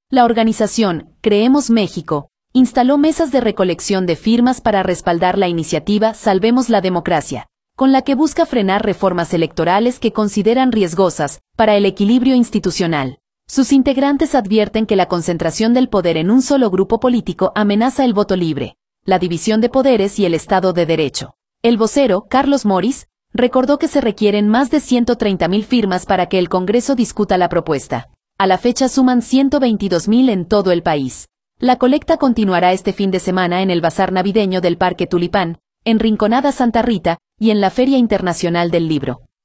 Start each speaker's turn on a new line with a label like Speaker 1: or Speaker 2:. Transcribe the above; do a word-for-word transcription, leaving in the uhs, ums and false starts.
Speaker 1: La organización Creemos México instaló mesas de recolección de firmas para respaldar la iniciativa Salvemos la Democracia, con la que busca frenar reformas electorales que consideran riesgosas para el equilibrio institucional. Sus integrantes advierten que la concentración del poder en un solo grupo político amenaza el voto libre, la división de poderes y el Estado de Derecho. El vocero, Carlos Morris, recordó que se requieren más de ciento treinta mil firmas para que el Congreso discuta la propuesta. A la fecha suman ciento veintidós mil en todo el país. La colecta continuará este fin de semana en el Bazar Navideño del Parque Tulipán, en Rinconada Santa Rita y en la Feria Internacional del Libro.